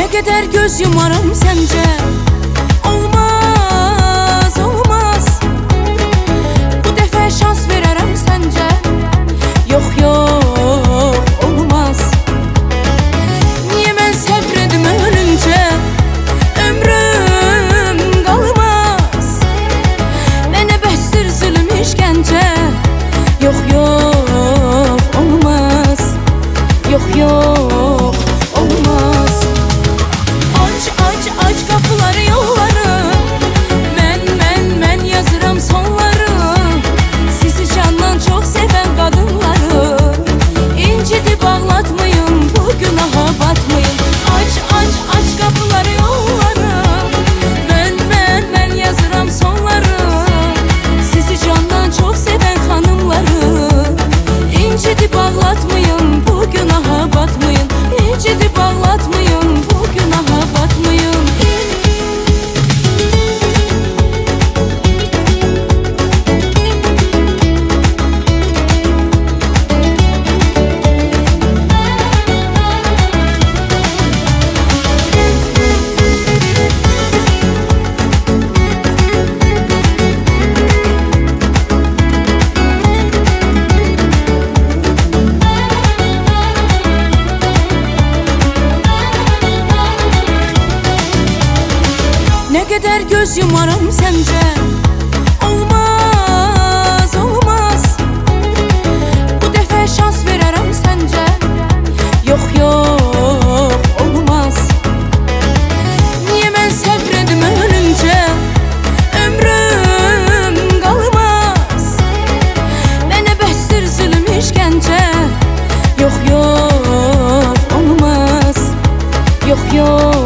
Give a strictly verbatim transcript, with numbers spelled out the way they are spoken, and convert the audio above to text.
Ne kadar göz yumarım sence? Olmaz, olmaz. Bu defa şans vererem sence? Yok yok, olmaz. Niye ben sabredim ölünce? Ömrüm kalmaz. Bana bestir zulüm işkence. Yok yok, olmaz. Yok yok, olmaz. Aç aç aç kapıları yolları. Men men men yazıram sonları. Sizi candan çok seven kadınları. İncitip ağlatmayın, bu günaha batmayın. Aç aç aç kapıları yolları. Men men men yazıram sonları. Sizi candan çok seven hanımları. İncitip ağlatmayın, bu günaha batmayın. İncitip ağlatmayın, bu günaha batmayın. Ne kadar göz yumarım sence? Olmaz, olmaz. Bu defa şans vererem sence? Yok yok, olmaz. Niye ben sabredim ölünce? Ömrüm kalmaz. Bana bestir zulüm işkence. Yok yok, olmaz. Yok yok.